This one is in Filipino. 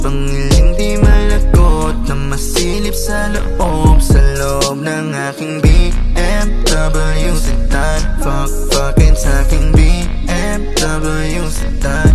Pangiling di malagot na masilip sa loob ng aking BMW sedan. Fucking sa aking BMW sedan.